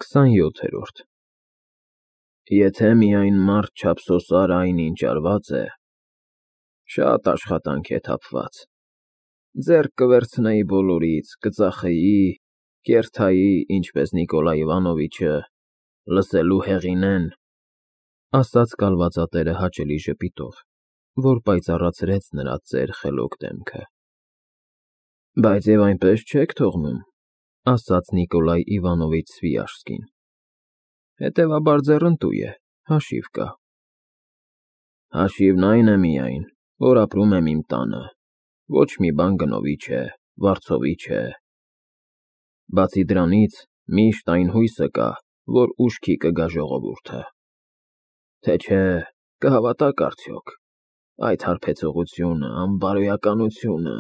27-րդ Եթե միայն մարդ չափսոսար այն, ինչ արված է, շատ աշխատանք է թափված, ձեռք կվերցնեի բոլորից, կծախեի, կերթայի, ինչպես Նիկոլայ Իվանովիչը, լսելու հեղինեն, ասաց կալվածատերը հաճելի ժպիտով, որ պայծառացրեց նրա ծեր խելոք դեմքը։ Բայց և այնպես չեք թողնում, ասաց Նիկոլայ Իվանովիչ Սվիաշսկին, հետևաբար ձեռնտու է, հաշիվ կա։ Հաշիվն այն է միայն, որ ապրում եմ իմ տանը, ոչ մի բան գնովի չէ, վարձովի չէ։ Բացի դրանից, միշտ այն հույսը կա, որ ուշքի կգա ժողովուրդը։ Թե չէ, կհավատաք արդյոք, այդ հարբեցողությունը, անբարոյականությունը…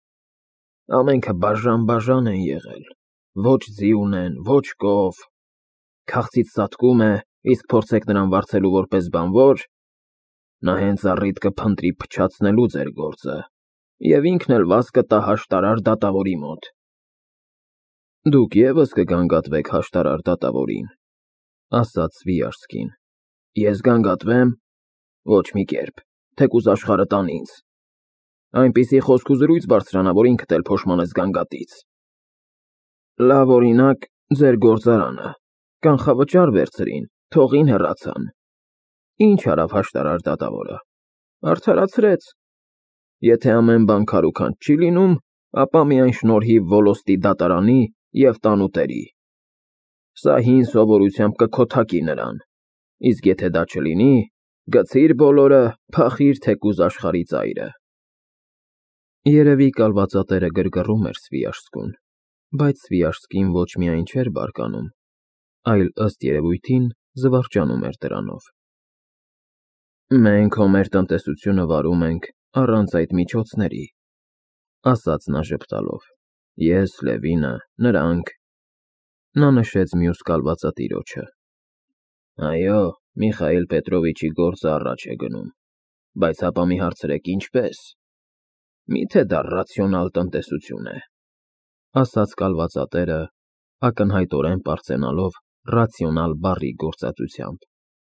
Ամենքը բաժան են եղել, ոչ ձի ունեն, ոչ կով, քաղցից ծածկում է, իսկ փորձեք նրան վարձելու որպես բանվոր, նա հենց առիթ կփնտրի փչացնելու ձեր գործը և ինքն էլ վազ կտա հաշտարար դատավորի մոտ։ Դուք ևս կգանգատվեք հաշտարար դատավորին, ասաց Սվիաշսկին։ Ես գանգատվե՞մ։ Ոչ մի կերպ, թեկուզ աշխարհը տան ինձ։ Այնպիսի խոսք ու զրույց բարձրանա, որ ինքդ էլ փոշմանես գանգատից։ Լավ օրինակ, ձեր գործարանը, կանխավճար վերցրին, թողին հեռացան։ Ինչ արավ հաշտարար դատավորը։ Արդարացրեց։ Եթե ամեն բան քարուքանջ չի լինում, ապա միայն շնորհիվ Վոլոստի դատարանի և տանուտերի։ Սա հին սովորությամբ կքոթակի նրան, իսկ եթե դա չլինի, գցիր բոլորը, փախիր թեկուզ աշխարհի ծայրը։ Երևի կալվածատերը գրգռում էր Սվիաշսկուն, բայց Սվիաշսկին ոչ միայն չէր բարկանում, այլ ըստ երևույթին զվարճանում էր դրանով։ Մենք հո մեր տնտեսությունը վարում ենք առանց այդ միջոցների, ասաց նա ժպտալով, ես, Լևինը, նրանք… Նա նշեց մյուս կալվածատիրոջը։ Այո, Միխայիլ Պետրովիչի գործը առաջ է գնում, բայց հապա մի հարցրեք ինչպես։ Միթե դա ռացիոնալ տնտեսություն է, ասաց կալվածատերը, ակնհայտորեն պարծենալով ռացիոնալ բառի գործածությամբ։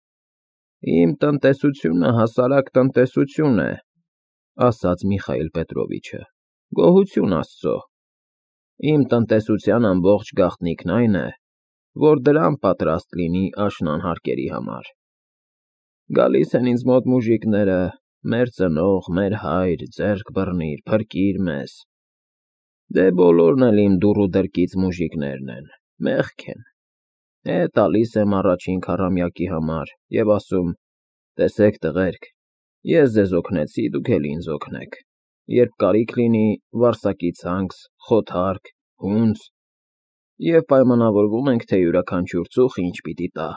Իմ տնտեսությունը հասարակ տնտեսություն է, ասաց Միխայիլ Պետրովիչը, գոհություն Աստծո։ Իմ տնտեսության ամբողջ գաղտնիքն այն է, որ դրամ պատրաստ լինի աշնանհարկերի համար։ Գալիս են ինձ մոտ մուժիկները, մեր ծնող, մեր հայր, ձեռք բռնիր, փրկիր մեզ։ Դե բոլորն էլ իմ դուռ ու դրկից մուժիկներն են, մեղք են։ Տալիս եմ առաջին քառամյակի համար և ասում. տեսեք տղերք, ես ձեզ օգնեցի, դուք էլ ինձ օգնեք, երբ կարիք լինի, վարսակի ցանց, խոթարկ, հունձ, և պայմանավորվում ենք, թե յուրաքանչյուր ծուխ ինչ պիտի տա։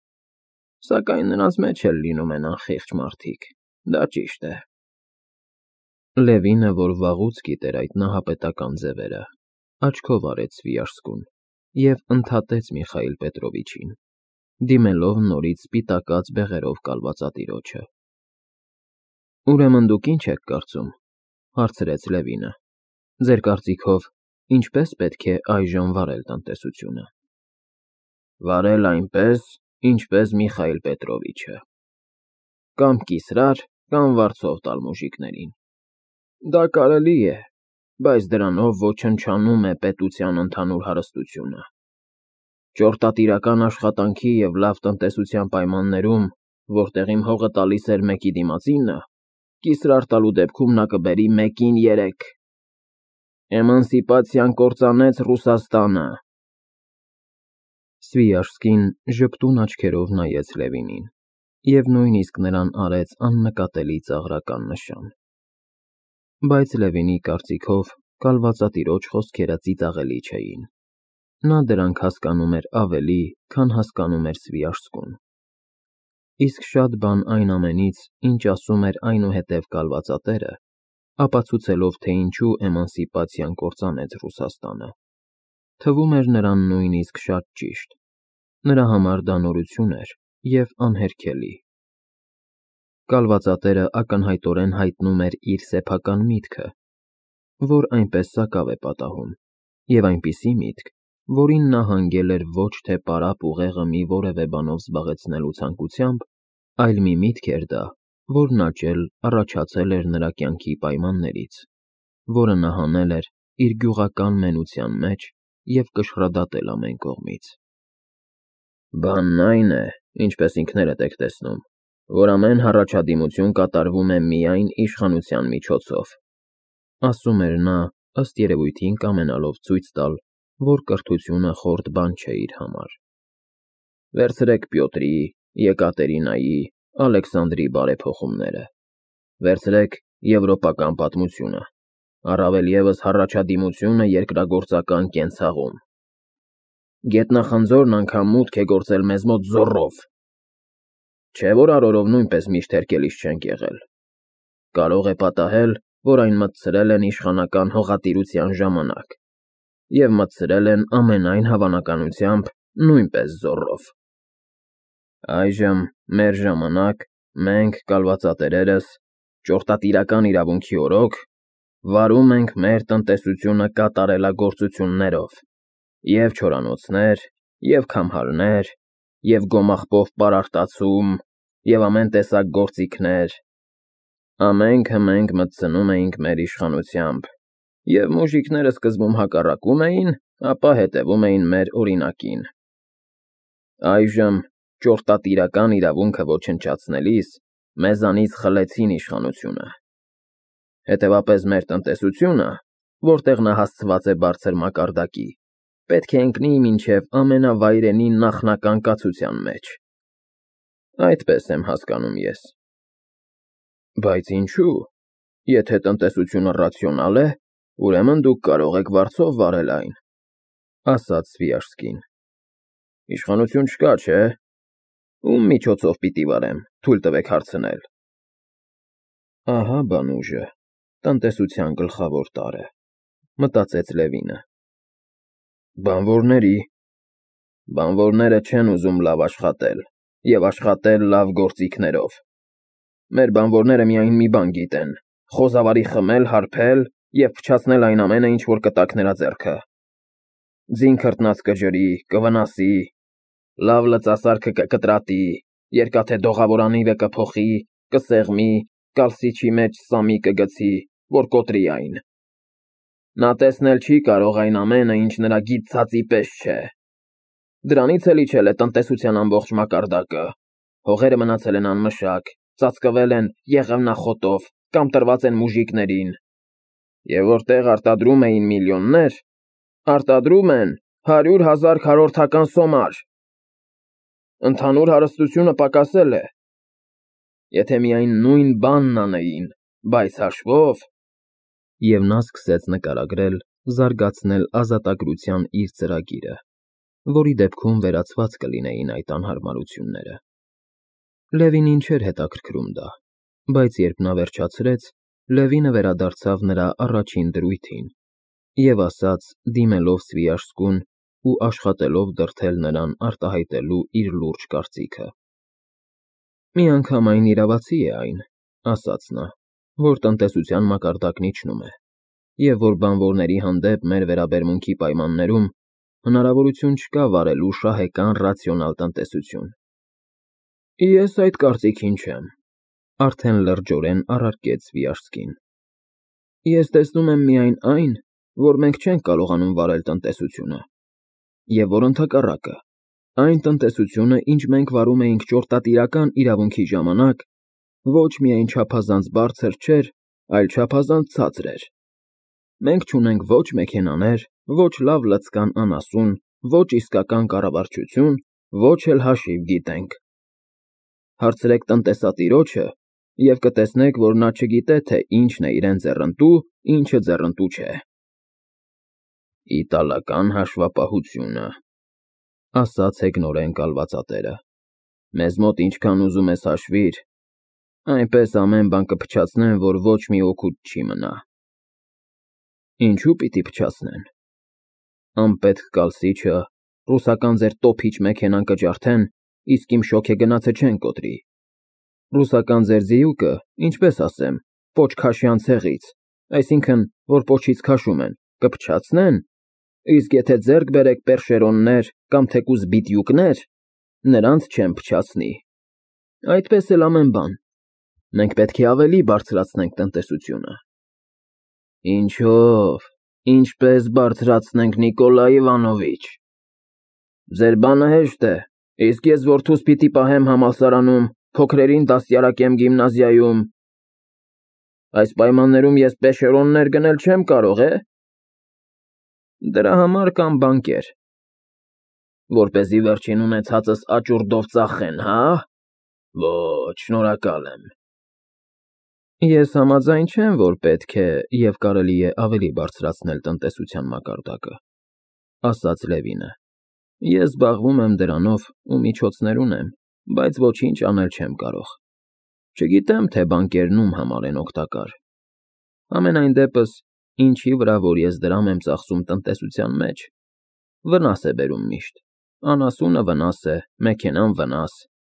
Սակայն նրանց մեջ էլ լինում են անխիղճ մարդիկ, դա ճիշտ է։ Լևինը, որ վաղուց գիտեր այդ նահապետական ձևերը, աչքով արեց Սվիաշսկուն և ընդհատեց Միխայիլ Պետրովիչին, դիմելով նորից սպիտակած բեղերով կալվածատիրոջը։ Ուրեմն դուք ինչ եք կարծում, հարցրեց Լևինը։ Ձեր կարծիքով, ինչպես պետք է այժմ վարել տնտեսությունը։ Վարել այնպես, ինչպես Միխայիլ Պետրովիչը։ Կամ կիսրար, կամ վարձով տալ մուժիկներին։ Դա կարելի է, բայց դրանով ոչնչանում է պետության ընդհանուր հարստությունը։ Ճորտատիրական աշխատանքի և լավ տնտեսության պայմաններում, որտեղ իմ հողը տալիս էր մեկի դիմացինը, կիսրար տալու դեպքում նա կբերի 1-3։ Էմանսիպացիան կործանեց Ռուսաստանը։ Սվիաշսկին ժպտուն աչքերով նայեց Լևինին և նույնիսկ նրան արեց աննկատելի ծաղրական նշան։ Բայց Լևինի կարծիքով կալվածատիրոջ խոսքերը ծիծաղելի չէին։ Նա դրանք հասկանում էր ավելի, քան հասկանում էր Սվիաշսկուն։ Իսկ շատ բան այն ամենից, ինչ ասում էր այնուհետև կալվածատերը, ապացուցելով, թե ինչու էմանսիպացիան կործանեց Ռուսաստանը, թվում էր նրան նույնիսկ շատ ճիշտ։ Նրա համար դա նորություն էր և անհերքելի։ Կալվածատերը ակնհայտորեն հայտնում էր իր սեփական միտքը, որ այնպես սակավ է պատահում, և այնպիսի միտք, որին նա հանգել էր ոչ թե պարապ ուղեղը մի որևէ բանով զբաղեցնելու ցանկությամբ, այլ մի միտք էր դա, որն աճել առաջացել էր նրա կյանքի պայմաններից, որը նա հանել էր իր գյուղական մենության մեջ և կշռադատել ամեն կողմից։ Բանն այն է, ինչպես ինքներդ եք տեսնում, որ ամեն հառաջադիմություն կատարվում է միայն իշխանության միջոցով, ասում էր նա, ըստ երևույթին կամենալով ցույց տալ, որ կրթությունը խորտ բան չէ իր համար։ Վերցրեք Պյոտրի, Եկատերինայի, Ալեքսանդրի բարեփոխումները, վերցրեք եվրոպական պատմությունը, առավել ևս հառաջադիմությունը երկրագործական կենցաղում։ Գետնախնձորն անգամ մուտք է գործել մեզ մոտ զոռով։ Չէ՞ որ արորով նույնպես միշտ հերկելիս չենք եղել։ Կարող է պատահել, որ այն մտցրել են իշխանական հողատիրության ժամանակ, և մտցրել են ամենայն հավանականությամբ նույնպես զոռով։ Այժմ, մեր ժամանակ, մենք, կալվածատերերս, ճորտատիրական իրավունքի օրոք, վարում ենք մեր տնտեսությունը կատարելագործություններով, և չորանոցներ, և քամհարներ, և գոմաղբով պարարտացում, և ամեն տեսակ գործիքներ, ամենքը մենք մտցնում էինք մեր իշխանությամբ, և մուժիկները սկզբում հակառակում էին, ապա հետևում էին մեր օրինակին։ Այժմ, ճորտատիրական իրավունքը ոչնչացնելիս, մեզանից խլեցին իշխանությունը։ Հետևապես մեր տնտեսությունը, որտեղ նա հասցված է բարձր մակարդակի, պետք է ընկնի մինչև ամենավայրենի նախնական կացության մեջ։ Այդպես եմ հասկանում ես։ Բայց ինչու՞, եթե տնտեսությունը ռացիոնալ է, ուրեմն դուք կարող եք վարձով վարել այն, ասաց Սվիաժսկին։ Իշխանություն չկա, չէ՞։ Ում միջոցով պիտի վարեմ, թույլ տվեք հարցնել։ Ահա բանուժը, տնտեսության գլխավոր տարրը, մտածեց Լևինը։ Բանվորների։ Բանվորները չեն ուզում լավ աշխատել և աշխատել լավ գործիքներով։ Մեր բանվորները միայն մի բան գիտեն՝ խոզավարի խմել, հարբել և փչացնել այն ամենը, ինչ որ կտաք նրա ձեռքը։ Ձին քրտնած կջրի, կվնասի, լավ լծասարքը կկտրատի, երկաթե դողավոր անիվը կփոխի, կսեղմի, կալսիչի մեջ սամի կգցի, որ կոտրի այն։ Նա տեսնել չի կարող այն ամենը, ինչ նրա գիծածի պես չէ։ Դրանից էլ իջել է տնտեսության ամբողջ մակարդակը։ Հողերը մնացել են անմշակ, ծածկվել են եղևնախոտով կամ տրված են մուժիկներին։ Եվ որտեղ արտադրում էին միլիոններ, արտադրում են 100,000 քառորդական սոմար։ Ընդհանուր հարստությունը պակասել է։ Եթե միայն նույն բանն անեին, բայց հաշվով… Եվ նա սկսեց նկարագրել, զարգացնել ազատագրության իր ծրագիրը, որի դեպքում վերացված կլինեին այդ անհարմարությունները։ Լևինին չէր հետաքրքրում դա, բայց երբ նա վերջացրեց, Լևինը վերադարձավ նրա առաջին դրույթին և ասաց, դիմելով Սվիաժսկուն ու աշխատելով դրդել նրան արտահայտելու իր լուրջ կարծիքը. Միանգամայն իրավացի է այն, ասաց նա, որ տնտեսության մակարդակն իջնում է, և որ բանվորների հանդեպ մեր վերաբերմունքի պայմաններում հնարավորություն չկա վարելու շահեկան ռացիոնալ տնտեսություն։ Ես այդ կարծիքին չեմ, արդեն լրջորեն առարկեց Սվիաժսկին։ Ես տեսնում եմ միայն այն, որ մենք չենք կարողանում վարել տնտեսությունը, և որ ընդհակառակը, այն տնտեսությունը, ինչ մենք վարում էինք ճորտատիրական իրավունքի ժամանակ, ոչ միայն չափազանց բարձր չէր, այլ չափազանց ցածր էր։ Մենք չունենք ոչ մեքենաներ, ոչ լավ լցկան անասուն, ոչ իսկական կառավարչություն, ոչ էլ հաշիվ գիտենք։ Հարցրեք տնտեսատիրոջը, և կտեսնեք, որ նա չգիտե, թե ինչն է իրեն ձեռնտու, ինչը ձեռնտու չէ։ Իտալական հաշվապահությունը, ասաց հեգնորեն կալվածատերը, մեզ մոտ ինչքան ուզում ես հաշվիր, այնպես ամեն բան կփչացնեն, որ ոչ մի օգուտ չի մնա։ Ինչու պիտի փչացնեն։ Անպետք կալսիչը, ռուսական ձեր տոփիչ մեքենան կջարդեն, իսկ իմ շոգե գնացը չեն կոտրի։ Ռուսական ձեր ձիուկը, ինչպես ասեմ, պոչ քաշյան ցեղից, այսինքն, որ պոչից քաշում են, կփչացնեն, Իսկ եթե ձեռք բերեք պերշերոններ կամ թեկուզ բիտյուկներ, նրանց չեմ փչացնի։ Այդպես էլ ամեն բան։ Մենք պետք է ավելի բարձրացնենք տնտեսությունը։ Ինչով, ինչպես բարձրացնենք, Նիկոլայ Իվանովիչ։ Ձեր բանը հեշտ է, իսկ ես որդուս պիտի պահեմ համալսարանում, փոքրերին դաստիարակեմ գիմնազիայում։ Այս պայմաններում ես պերշերոններ գնել չեմ կարող, է։ Դրա համար կամ բանկեր, որպեսզի վերջին ունեցածս աճուրդով ծախեն, հա։ Ոչ, շնորհակալ եմ։ Ես համաձայն չեմ, որ պետք է և կարելի է ավելի բարձրացնել տնտեսության մակարդակը, ասաց Լևինը։ Ես զբաղվում եմ դրանով ու միջոցներ ունեմ, բայց ոչինչ անել չեմ կարող։ Չգիտեմ, թե բանկերն ում համար են օգտակար։ Համենայն դեպս, ինչի վրա, որ ես դրամ եմ ծախսում տնտեսության մեջ, վնաս է բերում միշտ, անասունը վնաս է, մեքենան վնաս։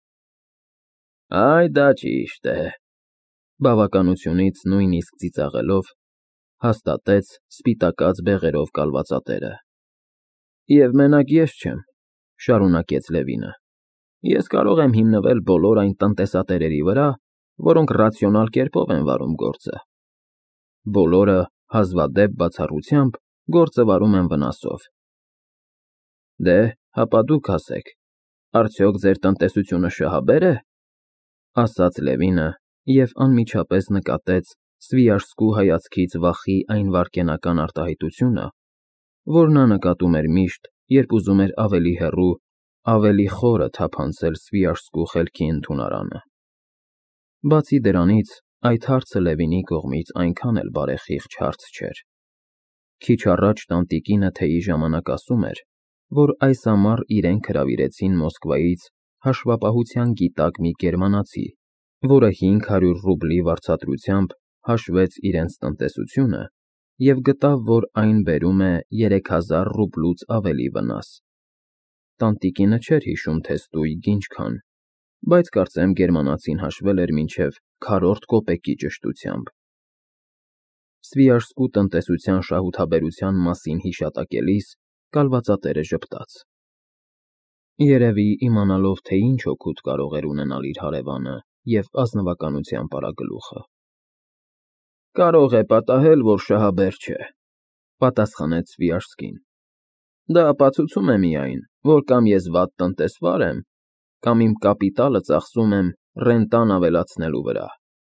Այ դա ճիշտ է, բավականությունից նույնիսկ ծիծաղելով, հաստատեց սպիտակած բեղերով կալվածատերը։ Եվ մենակ ես չեմ, շարունակեց Լևինը։ Ես կարող եմ հիմնվել բոլոր այն տնտեսատերերի վրա, որոնք ռացիոնալ կերպով են վարում գործը։ Բոլորը հազվադեպ բացառությամբ գործը վարում են վնասով։ Դե, հապա դուք ասեք, արդյոք ձեր տնտեսությունը շահաբե՞ր է, ասաց Լևինը և անմիջապես նկատեց Սվիաշսկու հայացքից վախի այն վայրկենական արտահայտությունը, որ նա նկատում էր միշտ, երբ ուզում էր ավելի հեռու, ավելի խորը թափանցել Սվիաշսկու խելքի ընդունարանը։ Բացի դրանից, այդ հարցը Լևինի կողմից այնքան էլ բարեխիղճ հարց չէր։ Քիչ առաջ տանտիկինը թեյի ժամանակ ասում էր, որ այս ամառ իրենք հրավիրեցին Մոսկվայից հաշվապահության գիտակ մի գերմանացի, որը 500 ռուբլի վարձատրությամբ հաշվեց իրենց տնտեսությունը և գտավ, որ այն բերում է 3000 ռուբլուց ավելի վնաս։ Տանտիկինը չէր հիշում, թե ստույգ ինչքան, բայց կարծեմ գերմանացին հաշվել էր մինչև քառորդ կոպեկի ճշտությամբ։ Սվիաշսկու տնտեսության շահութաբերության մասին հիշատակելիս կալվածատերը ժպտաց։ Երևի իմանալով, թե ինչ օգուտ կարող էր ունենալ իր հարևանը և ազնվականության պարագլուխը։ Կարող է պատահել, որ շահաբեր չէ, պատասխանեց Սվիաշսկին։ Դա ապացուցում է միայն, որ կամ ես վատ տնտեսվար եմ, կամ իմ կապիտալը ծախսում եմ ռենտան ավելացնելու վրա։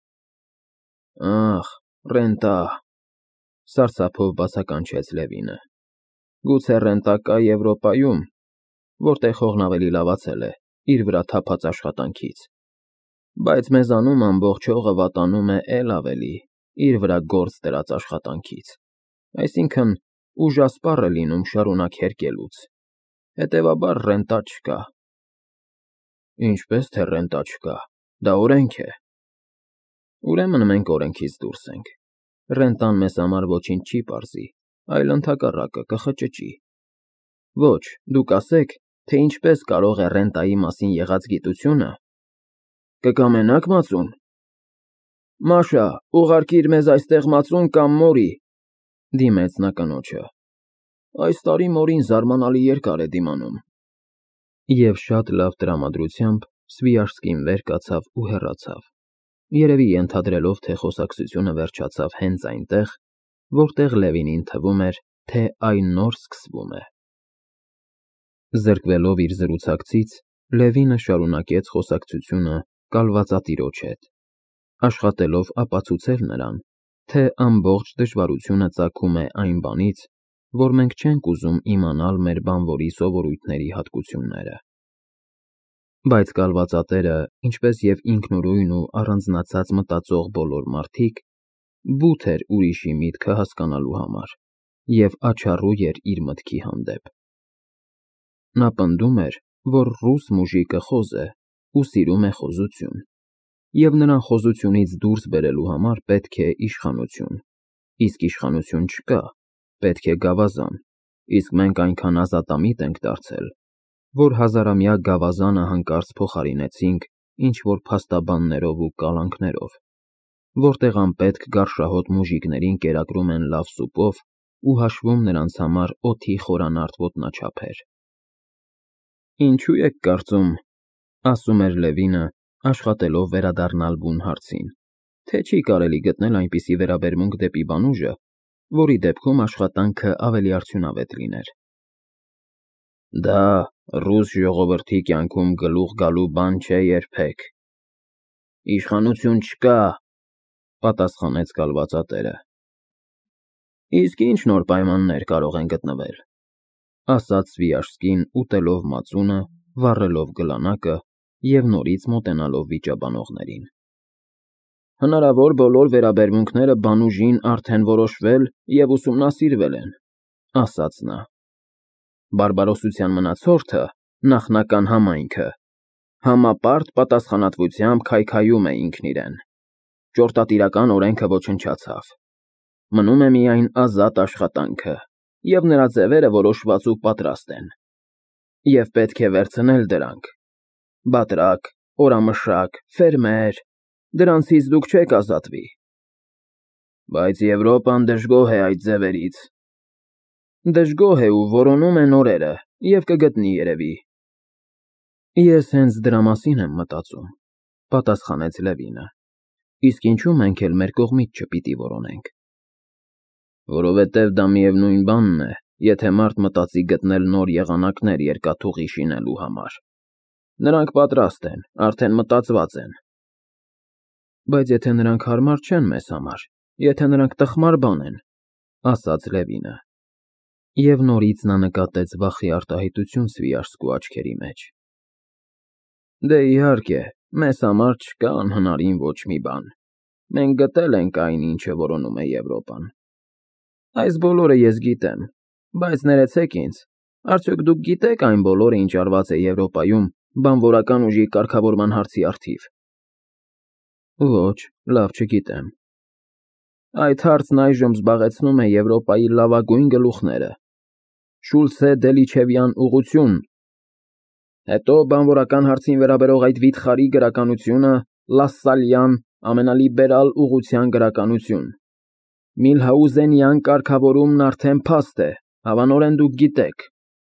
Ախ, ռենտա, սարսափով բացականչեց Լևինը։ Գուցե ռենտա կա Եվրոպայում, որտեղ հողն ավելի լավացել է իր վրա թափած աշխատանքից, բայց մեզանում ամբողջ հողը վատանում է էլ ավելի իր վրա գործ դրած աշխատանքից, այսինքն ուժասպառ է լինում շարունակ հերկելուց, հետևաբար ռենտա չկա։ Ինչպես թե ռենտա չկա, դա օրենք է։ Ուրեմն մենք օրենքից դուրս ենք։ Ռենտան մեզ համար ոչինչ չի պարզի, այլ ընդհակառակը կխճճի։ Ոչ, դուք ասեք, թե ինչպես կարող է ռենտայի մասին եղած գիտությունը։ Կկամենաք մածուն։ Մաշա, ուղարկիր մեզ այստեղ մածուն կամ մորի, դիմեց նա կնոջը։ Այս տարի մորին զարմանալի երկար է դիմանում։ Եվ շատ լավ տրամադրությամբ Սվիաշսկին վեր կացավ ու հեռացավ, երևի ենթադրելով, թե խոսակցությունը վերջացավ հենց այնտեղ, որտեղ Լևինին թվում էր, թե այն նոր սկսվում է։ Զրկվելով իր զրուցակցից, Լևինը շարունակեց խոսակցությունը կալվածատիրոջ հետ, աշխատելով ապացուցել նրան, թե ամբողջ դժվարությունը ծագում է այն բանից, որ մենք չենք ուզում իմանալ մեր բանվորի սովորույթների հատկությունները։ Բայց կալվածատերը, ինչպես և ինքնուրույն ու առանձնացած մտածող բոլոր մարդիկ, բութ էր ուրիշի միտքը հասկանալու համար և աչառու էր իր մտքի հանդեպ։ Նա պնդում էր, որ ռուս մուժիկը խոզ է ու սիրում է խոզություն, և նրան խոզությունից դուրս բերելու համար պետք է իշխանություն, իսկ իշխանություն չկա, պետք է գավազան, իսկ մենք այնքան ազատամիտ ենք դարձել, որ հազարամյա գավազանը հանկարծ փոխարինեցինք ինչ-որ փաստաբաններով ու կալանքներով, որտեղ անպետք գարշահոտ մուժիկներին կերակրում են լավ սուպով ու հաշվում նրանց համար օդի խորանարդ ոտնաչափ էր։ Ինչու եք կարծում, ասում էր Լևինը, աշխատելով վերադառնալ բուն հարցին, թե չի կարելի գտնել այնպիսի վերաբերմունք դեպի բանուժը, որի դեպքում աշխատանքը ավելի արդյունավետ լիներ։ Դա ռուս ժողովրդի կյանքում գլուխ գալու բան չէ երբեք։ Իշխանություն չկա, պատասխանեց կալվածատերը։ Իսկ ինչ նոր պայմաններ կարող են գտնվել, ասաց Սվիաշսկին ուտելով մածունը, վառելով գլանակը և նորից մոտենալով վիճաբանողներին։ Հնարավոր բոլոր վերաբերմունքները բանուժին արդեն որոշվել և ուսումնասիրվել են, ասաց նա։ Բարբարոսության մնացորդը, նախնական համայնքը, համապարտ պատասխանատվությամբ քայքայում է ինքն իրեն։ Ճորտատիրական օրենքը ոչնչացավ։ Մնում է միայն ազատ աշխատանքը, և նրա ձևերը որոշված ու պատրաստ են։ Եվ պետք է վերցնել դրանք։ Բատրակ, օրամշակ, ֆերմեր, դրանցից դուք չեք ազատվի։ Բայց Եվրոպան դժգոհ է այդ ձևերից։ Դժգոհ է ու որոնում է նորերը, և կգտնի երևի։ Ես հենց դրա մասին եմ մտածում, պատասխանեց Լևինը։ Իսկ ինչու մենք էլ մեր կողմից չպիտի որոնենք։ Որովհետև դա միևնույն բանն է, եթե մարդ մտածի գտնել նոր եղանակներ երկաթուղի շինելու համար։ Նրանք պատրաստ են, արդեն մտածված են։ Բայց եթե նրանք հարմար չեն մեզ համար, եթե նրանք տխմար բան են, ասաց Լևինը։ Եվ նորից նա նկատեց վախի արտահայտություն Սվիաշսկու աչքերի մեջ։ Դե իհարկե, մեզ համար չկա անհնարին ոչ մի բան։ Մենք գտել ենք այն, ինչը որոնում է Եվրոպան։ Այս բոլորը ես գիտեմ, բայց ներեցեք ինձ, արդյոք դուք գիտեք այն բոլորը, ինչ արված է Եվրոպայում բանվորական ուժի կարգավորման հարցի առթիվ։ Ոչ, լավ չգիտեմ։ Այդ հարցն այժմ զբաղեցնում է Եվրոպայի լավագույն գլուխները։ Շուլցե Դելիչևյան ուղղություն, հետո բանվորական հարցին վերաբերող այդ վիթխարի գրականությունը Լասսալյան ամենալիբերալ ուղղության գրականություն։ Միլհաուզենյան կարգավորումն արդեն փաստ է, հավանորեն դուք գիտեք։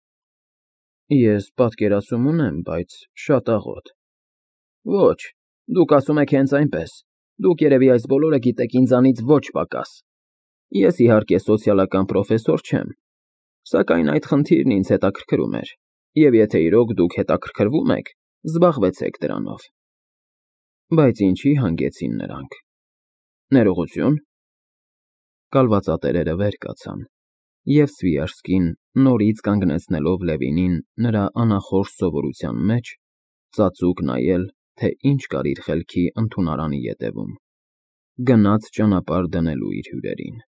Ես պատկերացում ունեմ, բայց շատ աղոտ։ Ոչ, դուք ասում եք հենց այնպես։ Դուք երևի այս բոլորը գիտեք ինձանից ոչ պակաս։ Ես իհարկե սոցիալական պրոֆեսոր չեմ, սակայն այդ խնդիրն ինձ հետաքրքրում էր, և եթե իրոք դուք հետաքրքրվում եք, զբաղվեցեք դրանով։ Բայց ինչի հանգեցին նրանք։ Ներողություն։ Կալվածատերերը վեր կացան, և Սվիաշսկին, նորից կանգնեցնելով Լևինին նրա անախորժ սովորության մեջ, ծածուկ նայել, թե ինչ կար իր խելքի ընդունարանի ետևում, գնաց ճանապարհ դնելու իր հյուրերին։